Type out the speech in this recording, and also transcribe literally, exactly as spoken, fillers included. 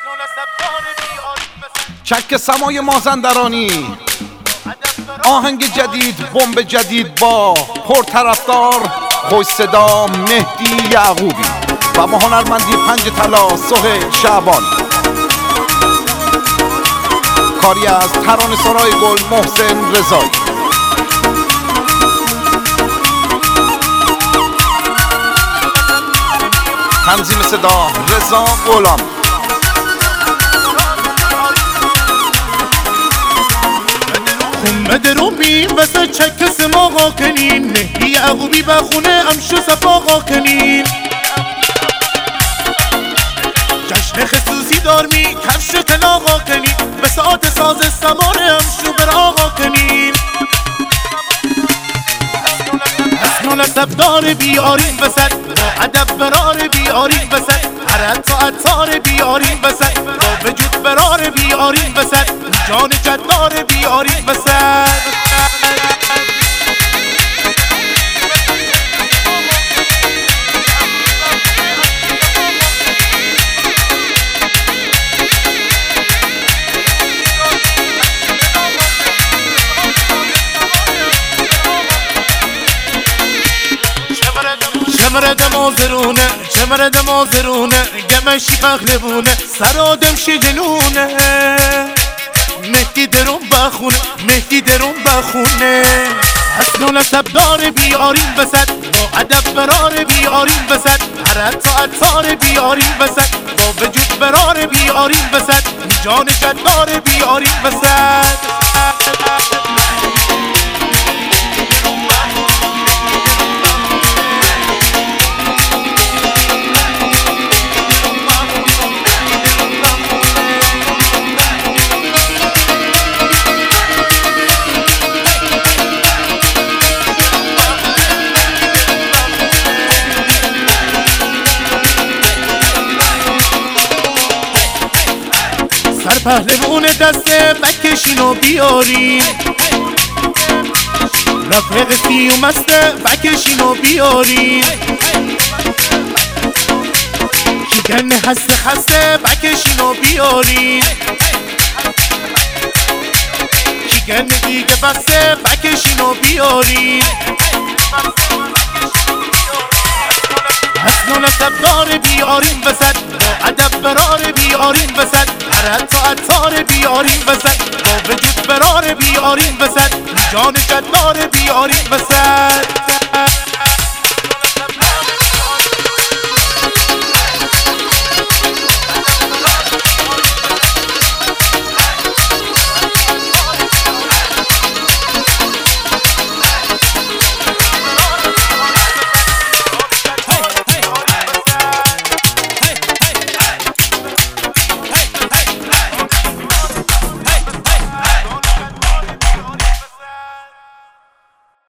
چک سمای مازندرانی، آهنگ جدید، بمب جدید با پرطرفدار خوش صدا مهدی یعقوبی و با هنرمندی پنج طلا سهیل شعبانی. کاری از ترانه سرای گل محسن رضایی. تنظیم صدا رضا غلامی. مدرومی مثل چک سماغا کنین، مهدی یعقوبی بخونه امشو صفاقا کنین. جشن خصوصی دار می کفش تلاقا کنین، به ساعت ساز سمان امشو بر آقا کنین. حسن و نسب دار بیارین وسط، با ادب برار بیارین وسط، هر حتی عطار بیارین وسط، با وجود برار بیارین وسط، جان جدار بیارین وسط. چمرد مازرونه چمرد مازرونه گمشی پخلبونه سر آدمشی جنونه. مهدی درون بخونه مهدی درون بخونه. حسن و نسب دار بیارین وسط، با ادب برار بیارین وسط، هر حتی عطار بیارین وسط، با وجود برار بیارین وسط، جان جدار بیارین وسط. سر پهلوون دسته بکشین و بیارین، رفیق سی و مسته بکشین و بیارین. شکن هسته خسته بکشین و بیارین، شکن دیگه بسته بکشین و بیارین. حسن و نسب دار بیارین وسط، با ادب برار بیارین وسط، هر حتی عطار بیارین وسط، با وجود برار بیارین وسط، جان جدار بیارین وسط.